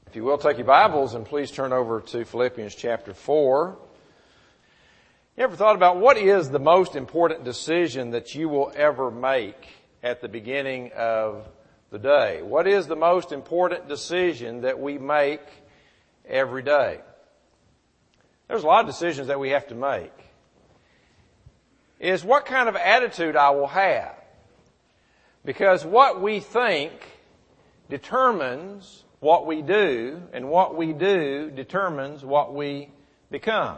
If you will, take your Bibles and please turn over to Philippians chapter 4. You ever thought about what is the most important decision that you will ever make at the beginning of the day? What is the most important decision that we make every day? There's a lot of decisions that we have to make. Is what kind of attitude I will have. Because what we think determines what we do, and what we do determines what we become.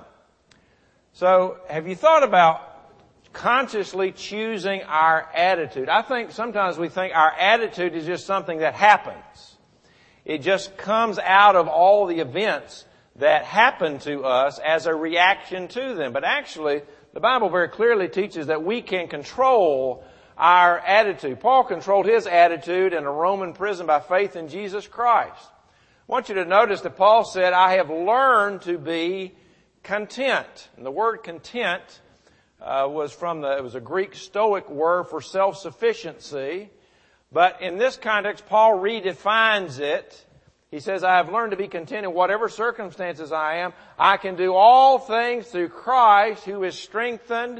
So, have you thought about consciously choosing our attitude? I think sometimes we think our attitude is just something that happens. It just comes out of all the events that happen to us as a reaction to them. But actually, the Bible very clearly teaches that we can control our attitude. Paul controlled his attitude in a Roman prison by faith in Jesus Christ. I want you to notice that Paul said, I have learned to be content. And the word content was a Greek Stoic word for self-sufficiency. But in this context, Paul redefines it. He says, I have learned to be content in whatever circumstances I am. I can do all things through Christ who strengthens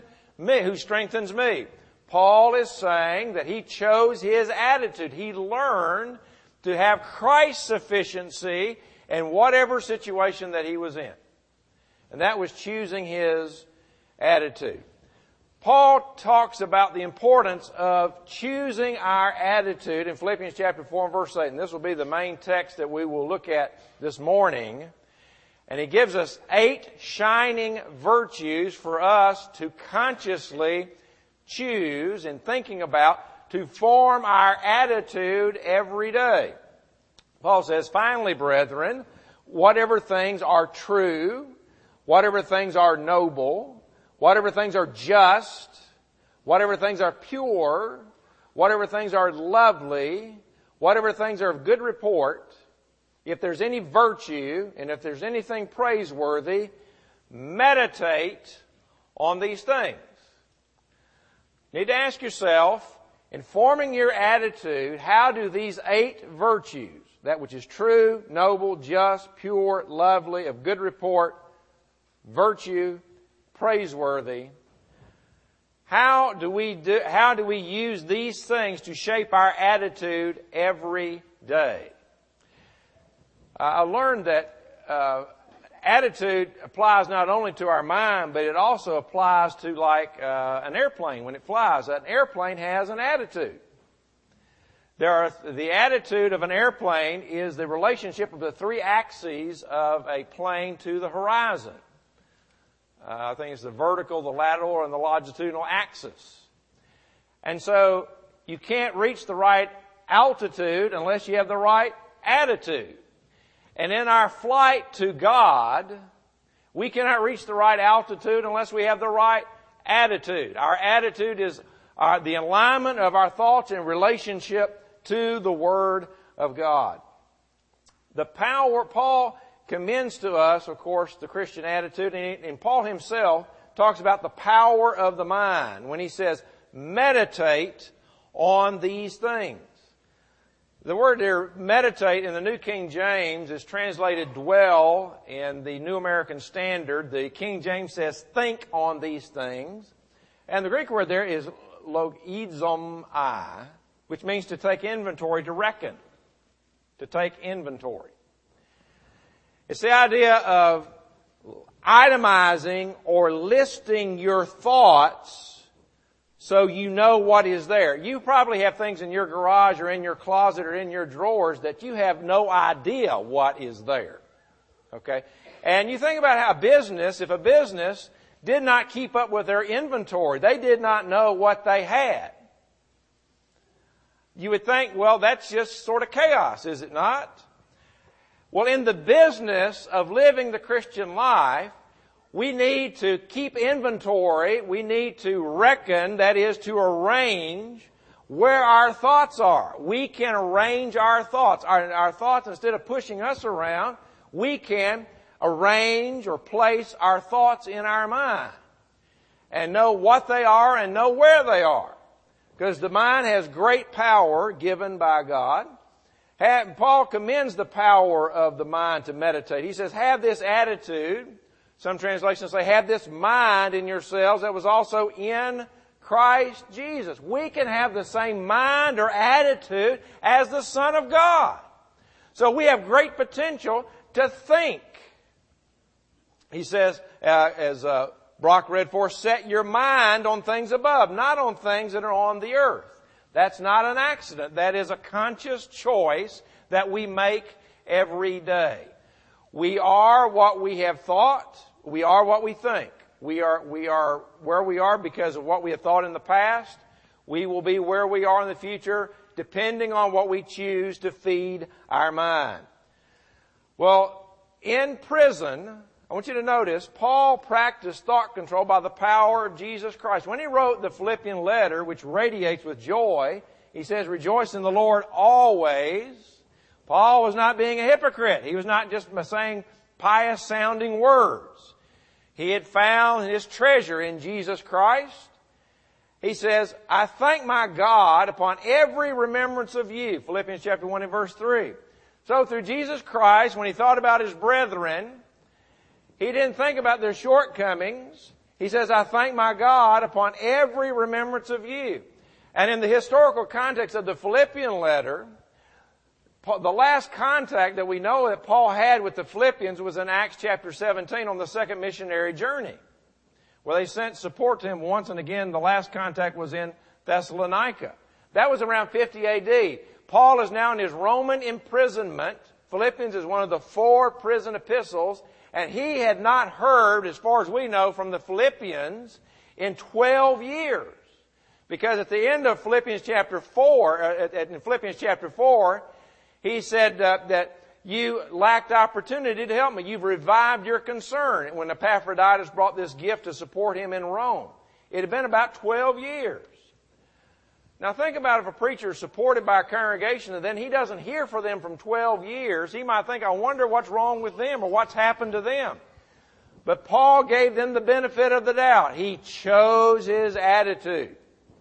me. Paul is saying that he chose his attitude. He learned to have Christ's sufficiency in whatever situation that he was in. And that was choosing his attitude. Paul talks about the importance of choosing our attitude in Philippians chapter 4 and verse 8. And this will be the main text that we will look at this morning. And he gives us 8 shining virtues for us to consciously choose in thinking about to form our attitude every day. Paul says, finally, brethren, whatever things are true, whatever things are noble, whatever things are just, whatever things are pure, whatever things are lovely, whatever things are of good report, if there's any virtue and if there's anything praiseworthy, meditate on these things. You need to ask yourself, in forming your attitude, how do these 8 virtues, that which is true, noble, just, pure, lovely, of good report, virtue, praiseworthy, how do we use these things to shape our attitude every day? I learned that attitude applies not only to our mind, but it also applies to like an airplane when it flies. An airplane has an attitude. The attitude of an airplane is the relationship of the 3 axes of a plane to the horizon. I think it's the vertical, the lateral, and the longitudinal axis. And so you can't reach the right altitude unless you have the right attitude. And in our flight to God, we cannot reach the right altitude unless we have the right attitude. Our attitude is the alignment of our thoughts in relationship to the Word of God. The power, Paul commends to us, of course, the Christian attitude, and Paul himself talks about the power of the mind when he says, meditate on these things. The word there, meditate, in the New King James is translated dwell in the New American Standard. The King James says think on these things. And the Greek word there is logizomai, which means to take inventory, to reckon, to take inventory. It's the idea of itemizing or listing your thoughts so you know what is there. You probably have things in your garage or in your closet or in your drawers that you have no idea what is there. Okay? And you think about how if a business did not keep up with their inventory, they did not know what they had. You would think, well, that's just sort of chaos, is it not? Well, in the business of living the Christian life, we need to keep inventory. We need to reckon, that is, to arrange where our thoughts are. We can arrange our thoughts. Our thoughts, instead of pushing us around, we can arrange or place our thoughts in our mind and know what they are and know where they are. Because the mind has great power given by God, Paul commends the power of the mind to meditate. He says, have this attitude. Some translations say, have this mind in yourselves that was also in Christ Jesus. We can have the same mind or attitude as the Son of God. So we have great potential to think. He says, as Brock read for us, set your mind on things above, not on things that are on the earth. That's not an accident. That is a conscious choice that we make every day. We are what we have thought. We are what we think. We are where we are because of what we have thought in the past. We will be where we are in the future depending on what we choose to feed our mind. Well, in prison, I want you to notice, Paul practiced thought control by the power of Jesus Christ. When he wrote the Philippian letter, which radiates with joy, he says, rejoice in the Lord always. Paul was not being a hypocrite. He was not just saying pious-sounding words. He had found his treasure in Jesus Christ. He says, I thank my God upon every remembrance of you. Philippians chapter 1 and verse 3. So through Jesus Christ, when he thought about his brethren, he didn't think about their shortcomings. He says, I thank my God upon every remembrance of you. And in the historical context of the Philippian letter, the last contact that we know that Paul had with the Philippians was in Acts chapter 17 on the second missionary journey, where they sent support to him once and again. The last contact was in Thessalonica. That was around 50 A.D. Paul is now in his Roman imprisonment. Philippians is one of the 4 prison epistles, and he had not heard, as far as we know, from the Philippians in 12 years. Because at the end of Philippians chapter 4, in Philippians chapter 4, he said that you lacked opportunity to help me. You've revived your concern. When Epaphroditus brought this gift to support him in Rome, it had been about 12 years. Now think about if a preacher is supported by a congregation and then he doesn't hear from them from 12 years, he might think, I wonder what's wrong with them or what's happened to them. But Paul gave them the benefit of the doubt. He chose his attitude.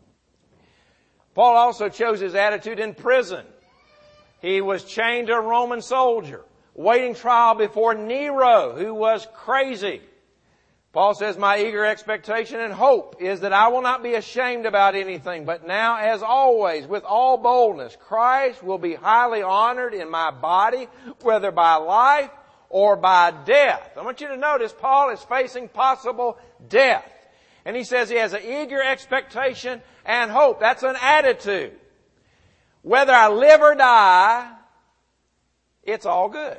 Paul also chose his attitude in prison. He was chained to a Roman soldier, waiting trial before Nero, who was crazy. Paul says, my eager expectation and hope is that I will not be ashamed about anything, but now, as always, with all boldness, Christ will be highly honored in my body, whether by life or by death. I want you to notice Paul is facing possible death. And he says he has an eager expectation and hope. That's an attitude. Whether I live or die, it's all good.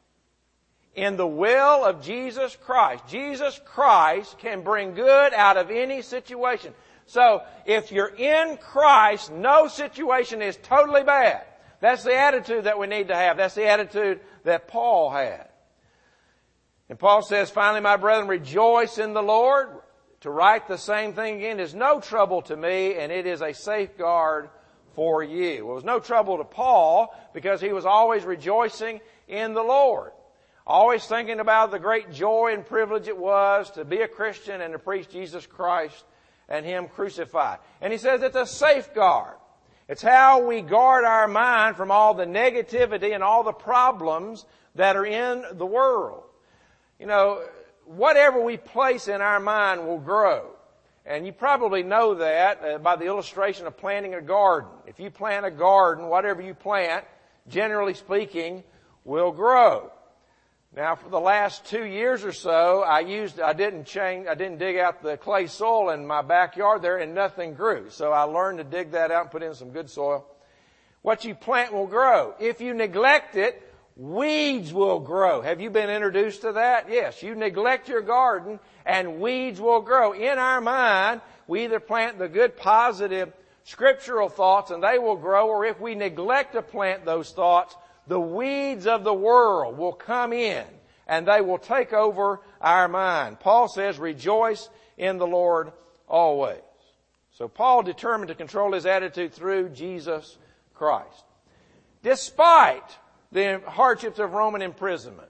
In the will of Jesus Christ. Jesus Christ can bring good out of any situation. So, if you're in Christ, no situation is totally bad. That's the attitude that we need to have. That's the attitude that Paul had. And Paul says, finally, my brethren, rejoice in the Lord. To write the same thing again is no trouble to me, and it is a safeguard for you. Well, it was no trouble to Paul because he was always rejoicing in the Lord. Always thinking about the great joy and privilege it was to be a Christian and to preach Jesus Christ and Him crucified. And he says it's a safeguard. It's how we guard our mind from all the negativity and all the problems that are in the world. You know, whatever we place in our mind will grow. And you probably know that by the illustration of planting a garden. If you plant a garden, whatever you plant, generally speaking, will grow. Now, for the last 2 years or so, I didn't dig out the clay soil in my backyard there, and nothing grew. So I learned to dig that out and put in some good soil. What you plant will grow. If you neglect it, weeds will grow. Have you been introduced to that? Yes. You neglect your garden, and weeds will grow. In our mind, we either plant the good, positive, scriptural thoughts, and they will grow, or if we neglect to plant those thoughts, the weeds of the world will come in and they will take over our mind. Paul says, rejoice in the Lord always. So Paul determined to control his attitude through Jesus Christ. Despite the hardships of Roman imprisonment,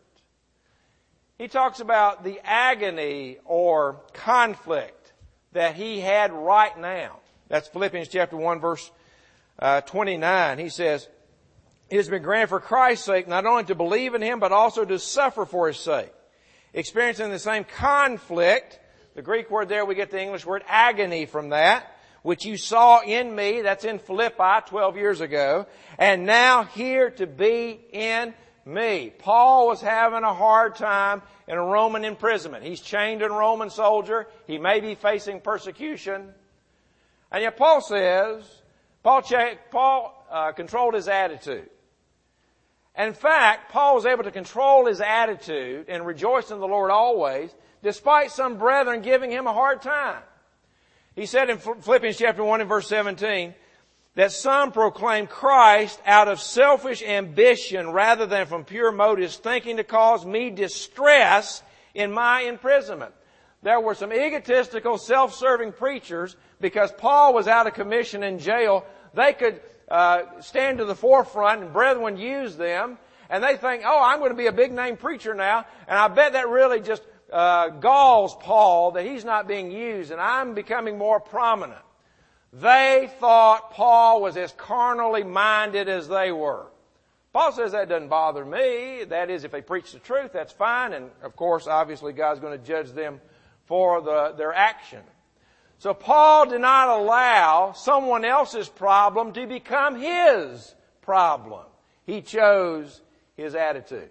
he talks about the agony or conflict that he had right now. That's Philippians chapter 1 verse 29. He says, it has been granted for Christ's sake not only to believe in Him, but also to suffer for His sake. Experiencing the same conflict, the Greek word there, we get the English word agony from that, which you saw in me, that's in Philippi 12 years ago, and now here to be in me. Paul was having a hard time in a Roman imprisonment. He's chained a Roman soldier. He may be facing persecution. And yet Paul says, Paul controlled his attitude. And in fact, Paul was able to control his attitude and rejoice in the Lord always, despite some brethren giving him a hard time. He said in Philippians chapter 1 and verse 17, that some proclaim Christ out of selfish ambition rather than from pure motives, thinking to cause me distress in my imprisonment. There were some egotistical, self-serving preachers, because Paul was out of commission in jail. They could stand to the forefront and brethren would use them, and they think, oh, I'm going to be a big-name preacher now, and I bet that really just galls Paul that he's not being used, and I'm becoming more prominent. They thought Paul was as carnally minded as they were. Paul says that doesn't bother me. That is, if they preach the truth, that's fine. And of course, obviously, God's going to judge them for their action. So Paul did not allow someone else's problem to become his problem. He chose his attitude.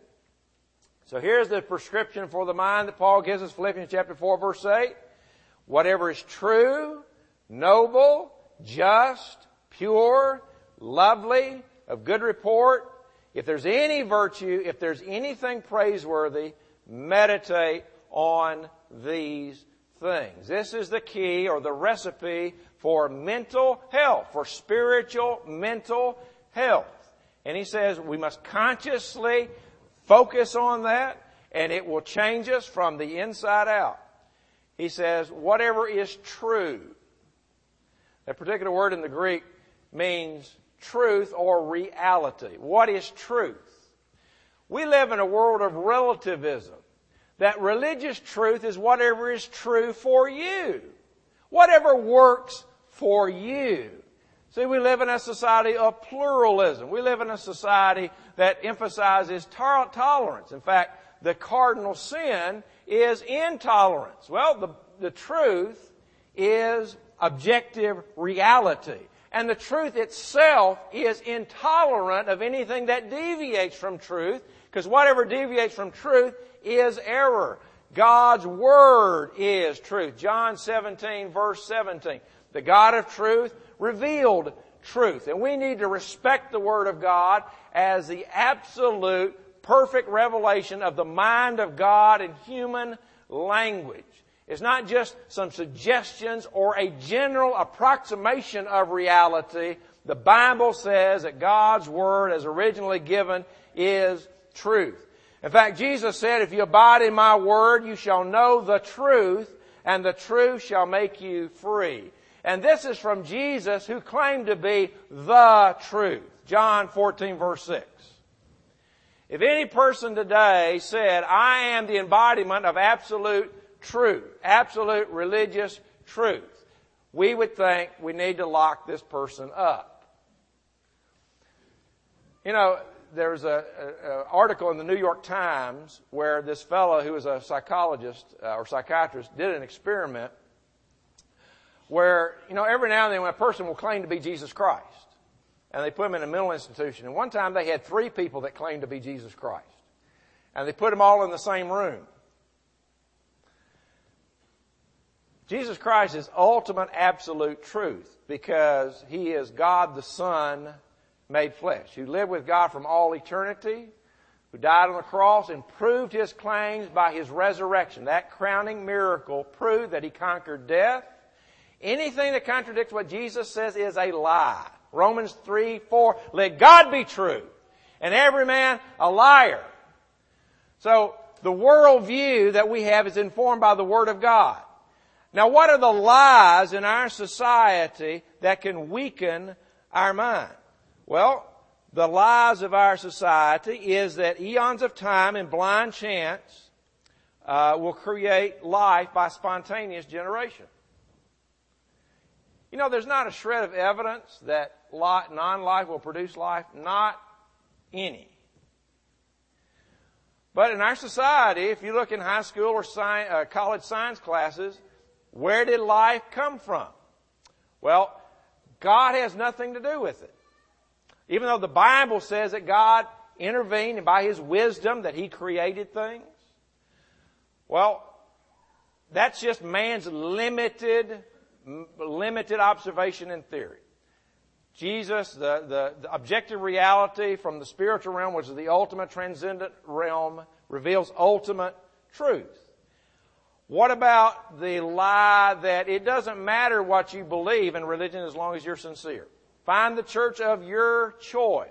So here's the prescription for the mind that Paul gives us, Philippians chapter 4, verse 8. Whatever is true, noble, just, pure, lovely, of good report, if there's any virtue, if there's anything praiseworthy, meditate on these things. This is the key or the recipe for mental health, for spiritual mental health. And he says we must consciously focus on that, and it will change us from the inside out. He says, whatever is true. That particular word in the Greek means truth or reality. What is truth? We live in a world of relativism. That religious truth is whatever is true for you. Whatever works for you. See, we live in a society of pluralism. We live in a society that emphasizes tolerance. In fact, the cardinal sin is intolerance. Well, the truth is objective reality. And the truth itself is intolerant of anything that deviates from truth, because whatever deviates from truth is error. God's Word is truth. John 17, verse 17. The God of truth revealed truth. And we need to respect the Word of God as the absolute, perfect revelation of the mind of God in human language. It's not just some suggestions or a general approximation of reality. The Bible says that God's Word, as originally given, is truth. In fact, Jesus said, if you abide in my Word, you shall know the truth, and the truth shall make you free. And this is from Jesus, who claimed to be the truth. John 14, verse 6. If any person today said, I am the embodiment of absolute truth, absolute religious truth, we would think we need to lock this person up. You know, there was an article in the New York Times where this fellow who was a psychologist or psychiatrist did an experiment where, every now and then when a person will claim to be Jesus Christ, and they put him in a mental institution. And one time they had 3 people that claimed to be Jesus Christ. And they put them all in the same room. Jesus Christ is ultimate absolute truth because He is God the Son made flesh, who lived with God from all eternity, who died on the cross and proved His claims by His resurrection. That crowning miracle proved that He conquered death. Anything that contradicts what Jesus says is a lie. Romans 3:4, let God be true, and every man a liar. So the worldview that we have is informed by the Word of God. Now, what are the lies in our society that can weaken our mind? Well, the lies of our society is that eons of time and blind chance will create life by spontaneous generation. There's not a shred of evidence that non-life will produce life. Not Any. But in our society, if you look in high school or college science classes, where did life come from? Well, God has nothing to do with it. Even though the Bible says that God intervened and by His wisdom that He created things. Well, that's just man's limited observation and theory. Jesus, the objective reality from the spiritual realm, which is the ultimate transcendent realm, reveals ultimate truth. What about the lie that it doesn't matter what you believe in religion as long as you're sincere? Find the church of your choice.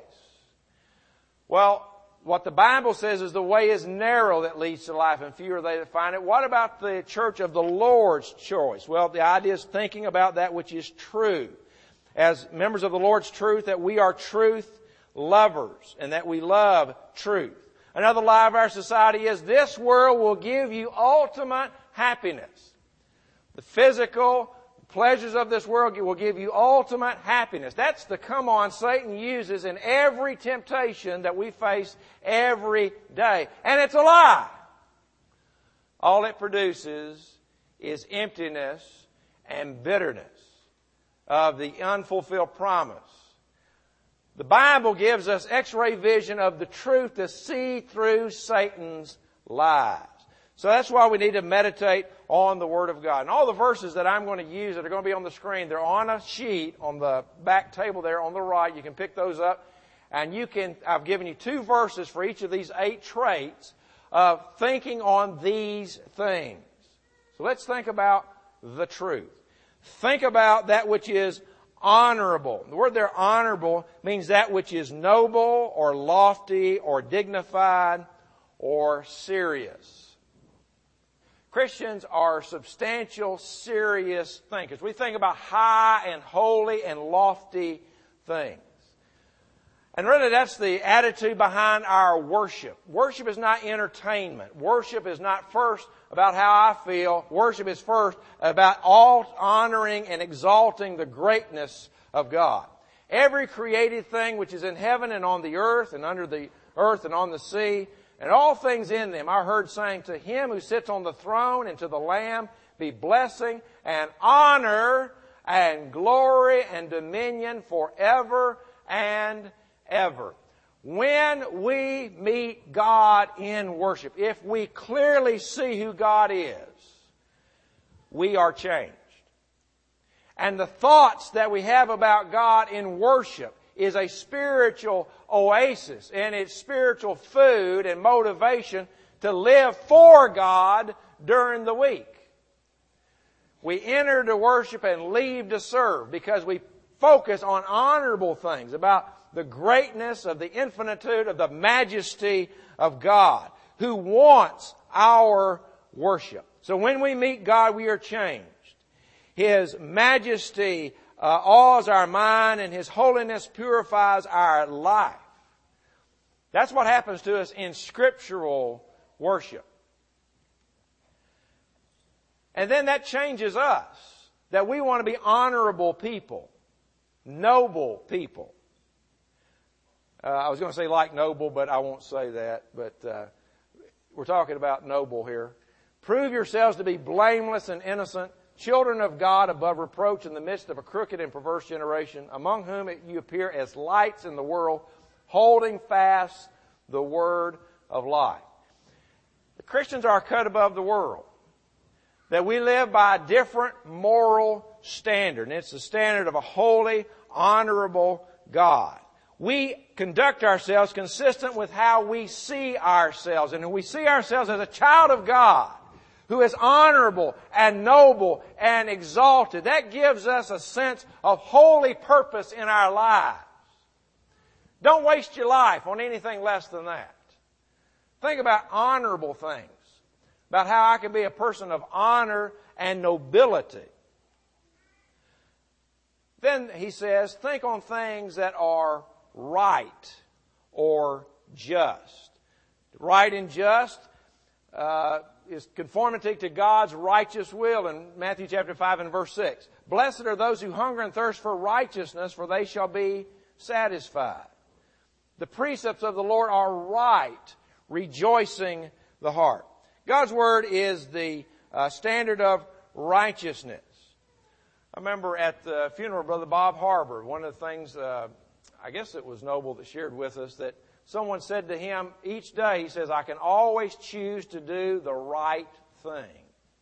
Well, what the Bible says is the way is narrow that leads to life, and few are they that find it. What about the church of the Lord's choice? Well, the idea is thinking about that which is true. As members of the Lord's truth, that we are truth lovers, and that we love truth. Another lie of our society is this world will give you ultimate happiness. The physical pleasures of this world will give you ultimate happiness. That's the come on Satan uses in every temptation that we face every day. And it's a lie. All it produces is emptiness and bitterness of the unfulfilled promise. The Bible gives us X-ray vision of the truth to see through Satan's lies. So that's why we need to meditate on the Word of God. And all the verses that I'm going to use that are going to be on the screen, they're on a sheet on the back table there on the right. You can pick those up. And I've given you 2 verses for each of these 8 traits of thinking on these things. So let's think about the truth. Think about that which is honorable. The word there, honorable, means that which is noble or lofty or dignified or serious. Christians are substantial, serious thinkers. We think about high and holy and lofty things. And really that's the attitude behind our worship. Worship is not entertainment. Worship is not first about how I feel. Worship is first about all honoring and exalting the greatness of God. Every created thing which is in heaven and on the earth and under the earth and on the sea, and all things in them, I heard saying, to Him who sits on the throne and to the Lamb be blessing and honor and glory and dominion forever and ever. When we meet God in worship, if we clearly see who God is, we are changed. And the thoughts that we have about God in worship is a spiritual oasis, and it's spiritual food and motivation to live for God during the week. We enter to worship and leave to serve because we focus on honorable things, about the greatness of the infinitude of the majesty of God, who wants our worship. So when we meet God, we are changed. His majesty awes our mind, and His holiness purifies our life. That's what happens to us in scriptural worship. And then that changes us, that we want to be honorable people, noble people. I was going to say like noble, but I won't say that. But we're talking about noble here. Prove yourselves to be blameless and innocent, children of God above reproach in the midst of a crooked and perverse generation, among whom you appear as lights in the world, holding fast the word of life. The Christians are cut above the world. That we live by a different moral standard. And it's the standard of a holy, honorable God. We conduct ourselves consistent with how we see ourselves. And we see ourselves as a child of God, who is honorable and noble and exalted. That gives us a sense of holy purpose in our lives. Don't waste your life on anything less than that. Think about honorable things, about how I can be a person of honor and nobility. Then he says, think on things that are right or just. Right and just is conformity to God's righteous will in Matthew chapter 5 and verse 6. Blessed are those who hunger and thirst for righteousness, for they shall be satisfied. The precepts of the Lord are right, rejoicing the heart. God's Word is the standard of righteousness. I remember at the funeral of Brother Bob Harbor, one of the things, I guess it was Noble that shared with us, that someone said to him each day, he says, I can always choose to do the right thing.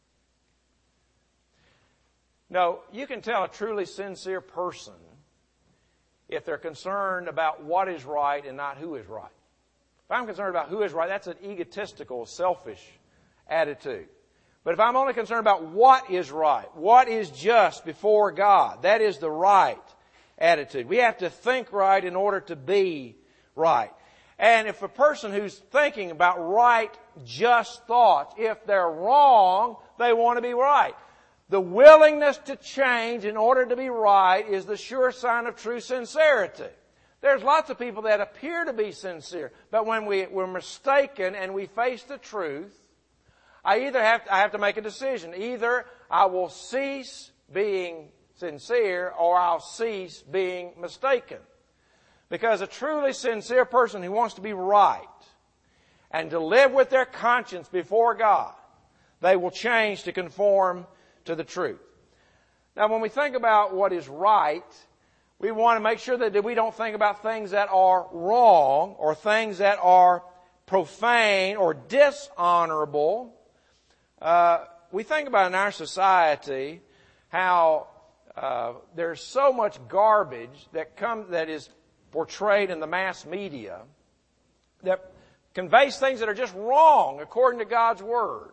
No, you can tell a truly sincere person if they're concerned about what is right and not who is right. If I'm concerned about who is right, that's an egotistical, selfish attitude. But if I'm only concerned about what is right, what is just before God, that is the right attitude. We have to think right in order to be right. And if a person who's thinking about right, just thoughts, if they're wrong, they want to be right. The willingness to change in order to be right is the sure sign of true sincerity. There's lots of people that appear to be sincere, but when we're mistaken and we face the truth, I have to make a decision. Either I will cease being sincere or I'll cease being mistaken. Because a truly sincere person who wants to be right and to live with their conscience before God, they will change to conform to the truth. Now, when we think about what is right, we want to make sure that we don't think about things that are wrong or things that are profane or dishonorable. We think about in our society how there's so much garbage that is portrayed in the mass media that conveys things that are just wrong according to God's Word.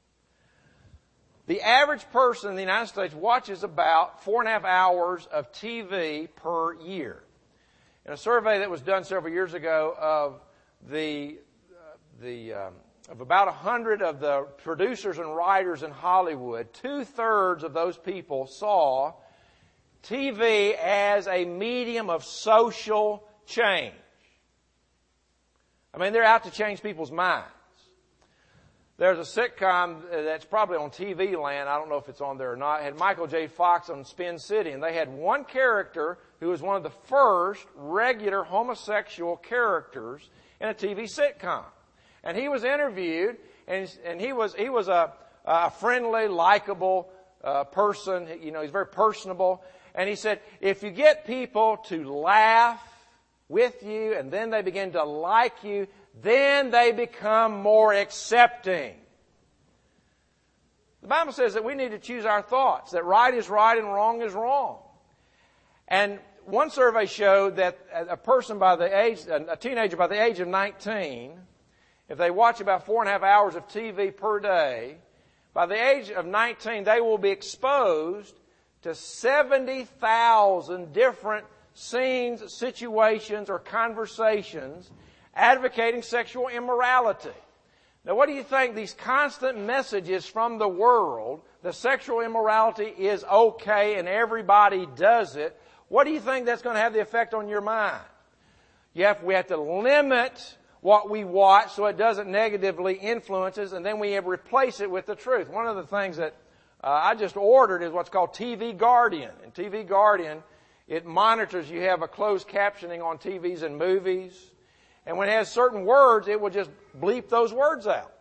The average person in the United States watches about 4.5 hours of TV per year. In a survey that was done several years ago of of about 100 of the producers and writers in Hollywood, 2/3 of those people saw TV as a medium of social change. I mean, they're out to change people's minds. There's a sitcom that's probably on TV Land, I don't know if it's on there or not, it had Michael J. Fox on Spin City, and they had one character who was one of the first regular homosexual characters in a TV sitcom. And he was interviewed, and he was a friendly, likable person. You know, he's very personable. And he said, if you get people to laugh with you and then they begin to like you, then they become more accepting. The Bible says that we need to choose our thoughts, that right is right and wrong is wrong. And one survey showed that a teenager by the age of 19, if they watch about 4.5 hours of TV per day, by the age of 19, they will be exposed to 70,000 different scenes, situations, or conversations advocating sexual immorality. Now, what do you think? These constant messages from the world that sexual immorality is okay and everybody does it, what do you think that's going to have the effect on your mind? We have to limit what we watch so it doesn't negatively influence us, and then we replace it with the truth. One of the things that I just ordered is what's called TV Guardian. And TV Guardian, it monitors, you have a closed captioning on TVs and movies, and when it has certain words, it will just bleep those words out.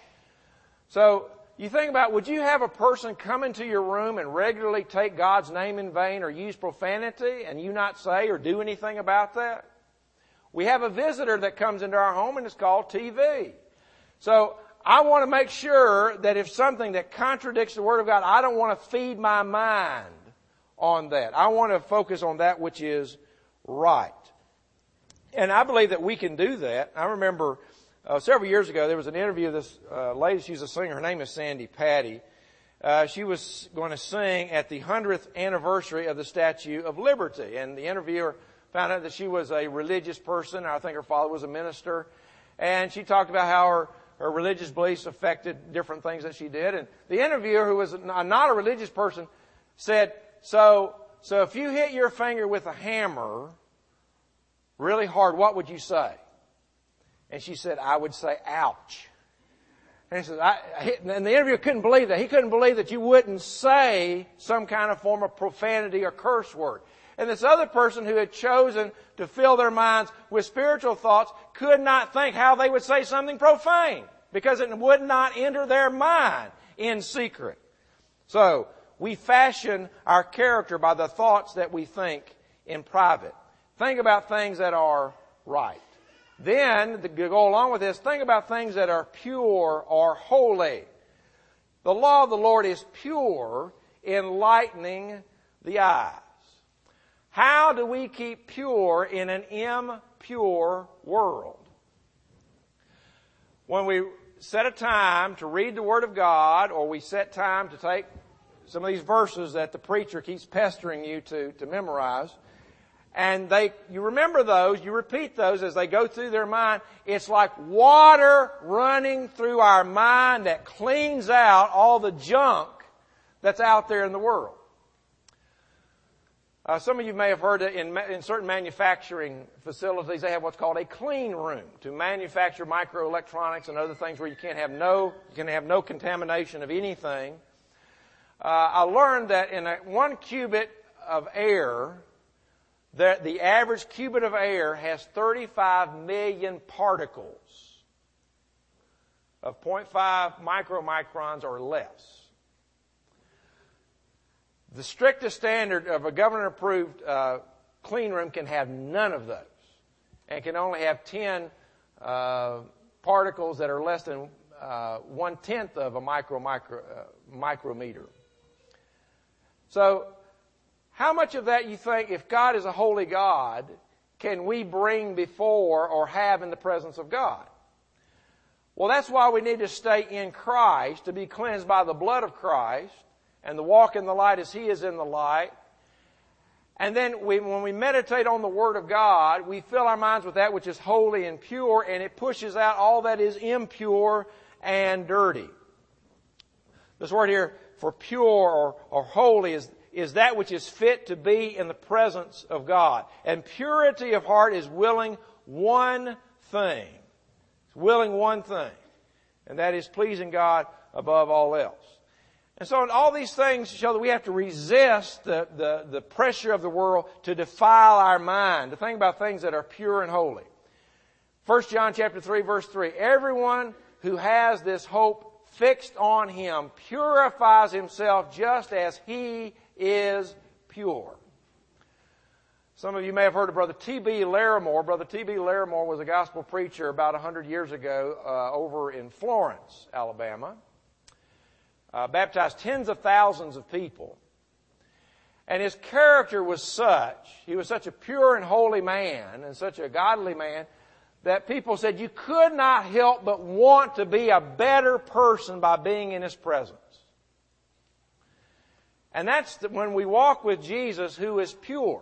So you think about, would you have a person come into your room and regularly take God's name in vain or use profanity and you not say or do anything about that? We have a visitor that comes into our home and it's called TV. So I want to make sure that if something that contradicts the Word of God, I don't want to feed my mind on that. I want to focus on that which is right. And I believe that we can do that. I remember several years ago there was an interview of this lady. She's a singer. Her name is Sandy Patty. She was going to sing at the 100th anniversary of the Statue of Liberty. And the interviewer found out that she was a religious person. I think her father was a minister. And she talked about how her religious beliefs affected different things that she did. And the interviewer, who was not a religious person, said, so if you hit your finger with a hammer really hard, what would you say? And she said, I would say, ouch. And he said, and the interviewer couldn't believe that. He couldn't believe that you wouldn't say some kind of form of profanity or curse word. And this other person who had chosen to fill their minds with spiritual thoughts could not think how they would say something profane because it would not enter their mind in secret. So, we fashion our character by the thoughts that we think in private. Think about things that are right. Then, to go along with this, think about things that are pure or holy. The law of the Lord is pure, enlightening the eyes. How do we keep pure in an impure world? When we set a time to read the Word of God, or we set time to take some of these verses that the preacher keeps pestering you to memorize, and you remember those, you repeat those as they go through their mind. It's like water running through our mind that cleans out all the junk that's out there in the world. Some of you may have heard that in certain manufacturing facilities, they have what's called a clean room to manufacture microelectronics and other things where you can have no contamination of anything. I learned that in 1 cubit of air, that the average cubit of air has 35 million particles of 0.5 micromicrons or less. The strictest standard of a government-approved clean room can have none of those, and can only have 10 particles that are less than 1/10 of a micrometer. So, how much of that you think, if God is a holy God, can we bring before or have in the presence of God? Well, that's why we need to stay in Christ, to be cleansed by the blood of Christ, and to walk in the light as He is in the light. And then when we meditate on the Word of God, we fill our minds with that which is holy and pure, and it pushes out all that is impure and dirty. This word here for pure or holy is that which is fit to be in the presence of God. And purity of heart is willing one thing. It's willing one thing. And that is pleasing God above all else. And so all these things show that we have to resist the pressure of the world to defile our mind, to think about things that are pure and holy. 1 John chapter 3, verse 3. Everyone who has this hope fixed on Him purifies himself just as He is pure. Some of you may have heard of Brother T.B. Larimore. Brother T.B. Larimore was a gospel preacher about 100 years ago over in Florence, Alabama. Baptized tens of thousands of people. And his character was such, he was such a pure and holy man and such a godly man, that people said you could not help but want to be a better person by being in His presence. And that's when we walk with Jesus, who is pure.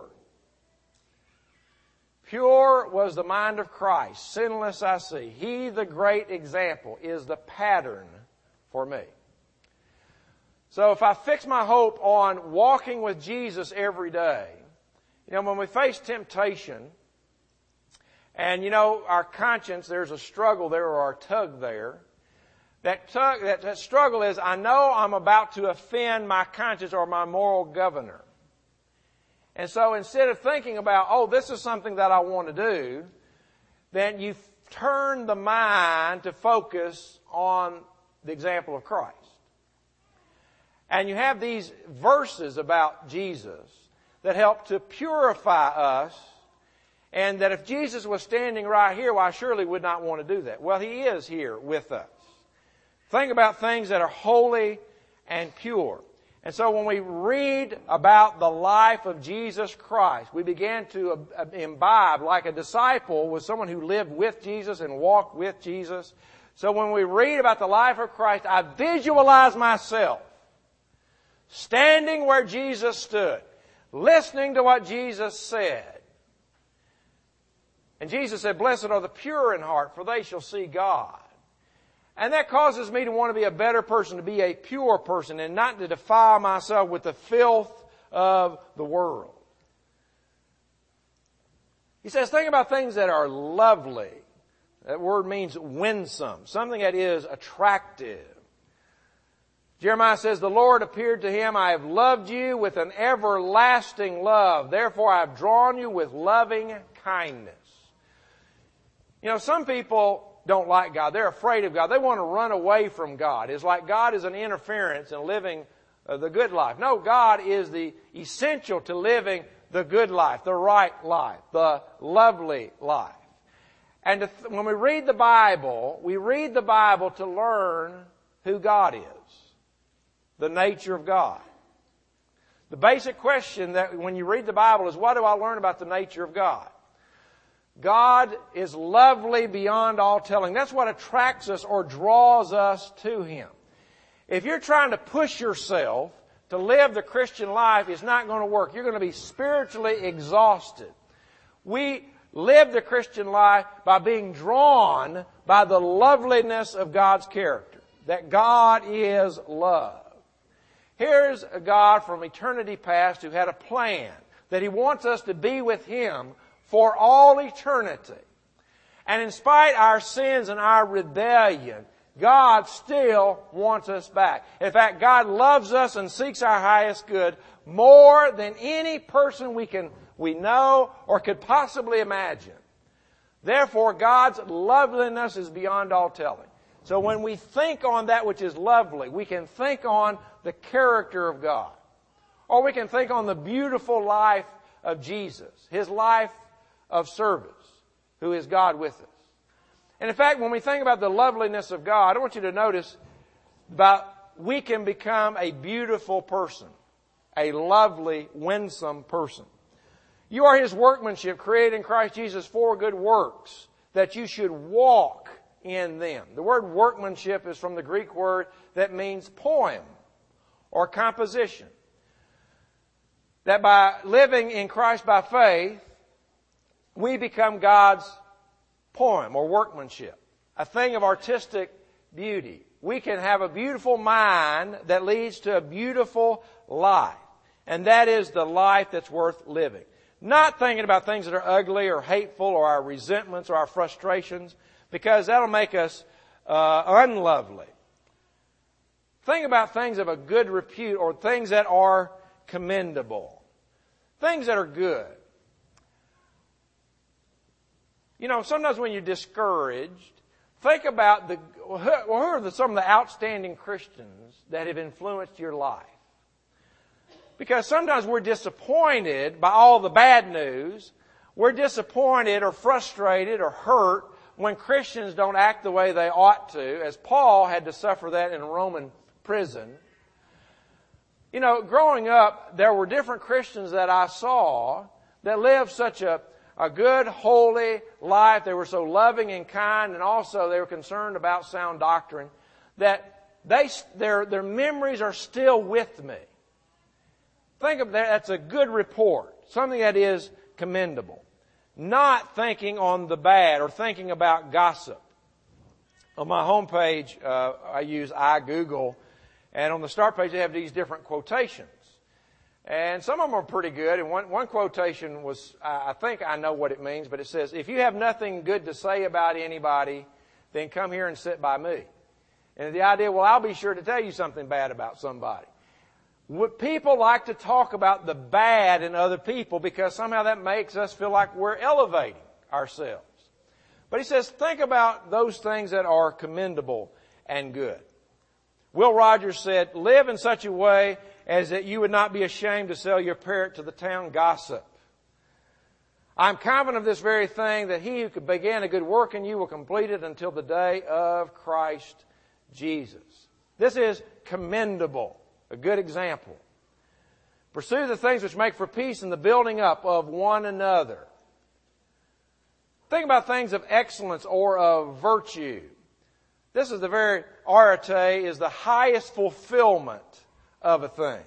Pure was the mind of Christ. Sinless I see. He, the great example, is the pattern for me. So if I fix my hope on walking with Jesus every day, when we face temptation, and our conscience, there's a struggle there or a tug there. That struggle is, I know I'm about to offend my conscience or my moral governor. And so instead of thinking about, this is something that I want to do, then you turn the mind to focus on the example of Christ. And you have these verses about Jesus that help to purify us. And that if Jesus was standing right here, well, I surely would not want to do that. Well, He is here with us. Think about things that are holy and pure. And so when we read about the life of Jesus Christ, we begin to imbibe, like a disciple was someone who lived with Jesus and walked with Jesus. So when we read about the life of Christ, I visualize myself standing where Jesus stood, listening to what Jesus said. And Jesus said, "Blessed are the pure in heart, for they shall see God." And that causes me to want to be a better person, to be a pure person, and not to defile myself with the filth of the world. He says, think about things that are lovely. That word means winsome, something that is attractive. Jeremiah says, the Lord appeared to him, I have loved you with an everlasting love. Therefore I have drawn you with loving kindness. You know, some people don't like God. They're afraid of God. They want to run away from God. It's like God is an interference in living the good life. No, God is the essential to living the good life, the right life, the lovely life. And when we read the Bible to learn who God is, the nature of God. The basic question that when you read the Bible is, what do I learn about the nature of God? God is lovely beyond all telling. That's what attracts us or draws us to Him. If you're trying to push yourself to live the Christian life, it's not going to work. You're going to be spiritually exhausted. We live the Christian life by being drawn by the loveliness of God's character, that God is love. Here's a God from eternity past who had a plan that He wants us to be with Him for all eternity. And in spite of our sins and our rebellion, God still wants us back. In fact, God loves us and seeks our highest good more than any person we know or could possibly imagine. Therefore, God's loveliness is beyond all telling. So when we think on that which is lovely, we can think on the character of God. Or we can think on the beautiful life of Jesus, His life of service, who is God with us. And in fact, when we think about the loveliness of God, I want you to notice we can become a beautiful person, a lovely, winsome person. You are His workmanship, created in Christ Jesus for good works, that you should walk in them. The word workmanship is from the Greek word that means poem or composition. That by living in Christ by faith, we become God's poem or workmanship, a thing of artistic beauty. We can have a beautiful mind that leads to a beautiful life. And that is the life that's worth living. Not thinking about things that are ugly or hateful or our resentments or our frustrations, because that'll make us unlovely. Think about things of a good repute or things that are commendable. Things that are good. You know, sometimes when you're discouraged, think about who are some of the outstanding Christians that have influenced your life. Because sometimes we're disappointed by all the bad news. We're disappointed or frustrated or hurt when Christians don't act the way they ought to, as Paul had to suffer that in a Roman prison. You know, growing up, there were different Christians that I saw that lived such a good, holy life. They were so loving and kind, and also they were concerned about sound doctrine, that their memories are still with me. Think of that. That's a good report, something that is commendable. Not thinking on the bad or thinking about gossip. On my homepage, I use iGoogle, and on the start page they have these different quotations. And some of them are pretty good. And one quotation was, I think I know what it means, but it says, if you have nothing good to say about anybody, then come here and sit by me. And the idea, well, I'll be sure to tell you something bad about somebody. People like to talk about the bad in other people because somehow that makes us feel like we're elevating ourselves. But he says, think about those things that are commendable and good. Will Rogers said, live in such a way as that you would not be ashamed to sell your parrot to the town gossip. I'm confident of this very thing, that he who began a good work in you will complete it until the day of Christ Jesus. This is commendable, a good example. Pursue the things which make for peace and the building up of one another. Think about things of excellence or of virtue. This is the very arete, is the highest fulfillment of a thing.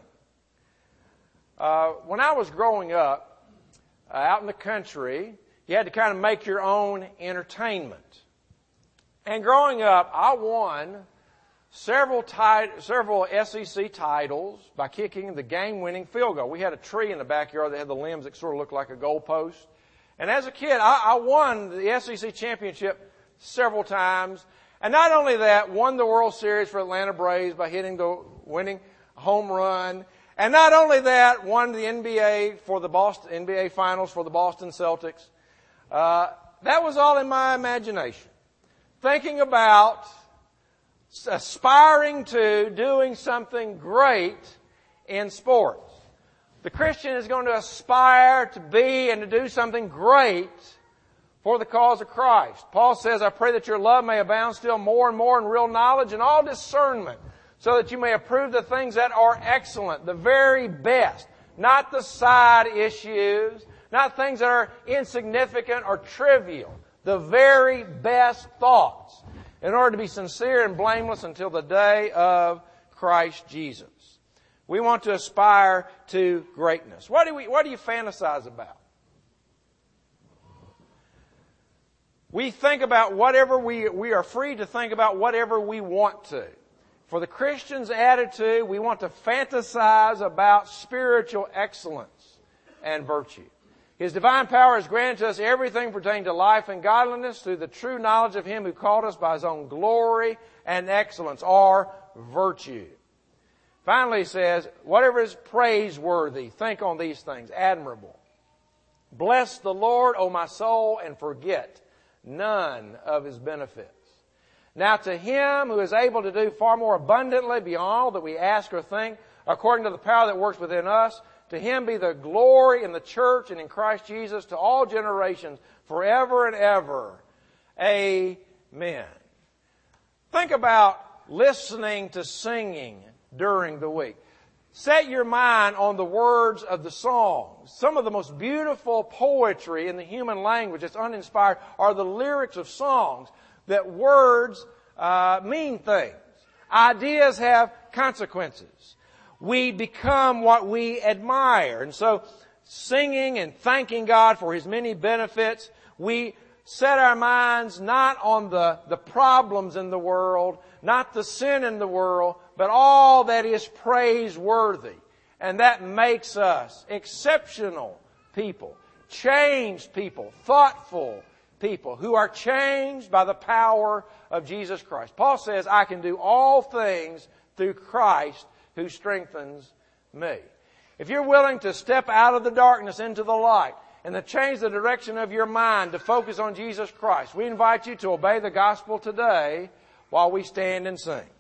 When I was growing up, out in the country, you had to kind of make your own entertainment. And growing up, I won several SEC titles by kicking the game-winning field goal. We had a tree in the backyard that had the limbs that sort of looked like a goalpost. And as a kid, I won the SEC championship several times. And not only that, won the World Series for Atlanta Braves by hitting the winning home run. And not only that, won the NBA Finals for the Boston Celtics. That was all in my imagination. Thinking about aspiring to doing something great in sports. The Christian is going to aspire to be and to do something great for the cause of Christ. Paul says, I pray that your love may abound still more and more in real knowledge and all discernment, so that you may approve the things that are excellent, the very best, not the side issues, not things that are insignificant or trivial, the very best thoughts, in order to be sincere and blameless until the day of Christ Jesus. We want to aspire to greatness. What do you fantasize about? We think about whatever we are free to think about whatever we want to. For the Christian's attitude, we want to fantasize about spiritual excellence and virtue. His divine power has granted to us everything pertaining to life and godliness through the true knowledge of Him who called us by His own glory and excellence, or virtue. Finally, he says, whatever is praiseworthy, think on these things, admirable. Bless the Lord, O my soul, and forget none of His benefits. Now to Him who is able to do far more abundantly beyond all that we ask or think, according to the power that works within us, to Him be the glory in the church and in Christ Jesus to all generations, forever and ever. Amen. Think about listening to singing during the week. Set your mind on the words of the songs. Some of the most beautiful poetry in the human language that's uninspired are the lyrics of songs, that words mean things. Ideas have consequences. We become what we admire. And so singing and thanking God for His many benefits, we set our minds not on the problems in the world, not the sin in the world, but all that is praiseworthy. And that makes us exceptional people, changed people, thoughtful people who are changed by the power of Jesus Christ. Paul says, I can do all things through Christ who strengthens me. If you're willing to step out of the darkness into the light and to change the direction of your mind to focus on Jesus Christ, we invite you to obey the gospel today while we stand and sing.